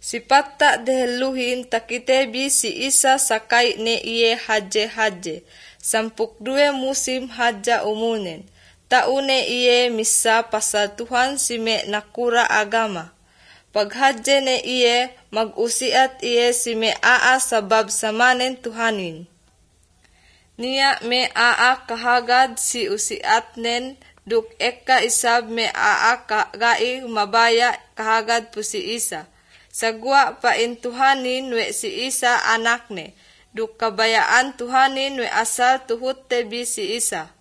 Sipatta deheluhin takitebi si Isa sakai ne iye haje. Sampuk due musim haja umunen. Taune iye misa pasal Tuhan sime nakura agama. Paghaje ne iye magusiat iye sime aa sabab samanen Tuhanin. Niya me aa kahagad si usiat nen duk eka isab me aa gai mabaya kahagad po si Isa. Sagwa pa in Tuhanin we si Isa anak ne. Duk kabayaan Tuhanin we asal tuhut tebi si Isa.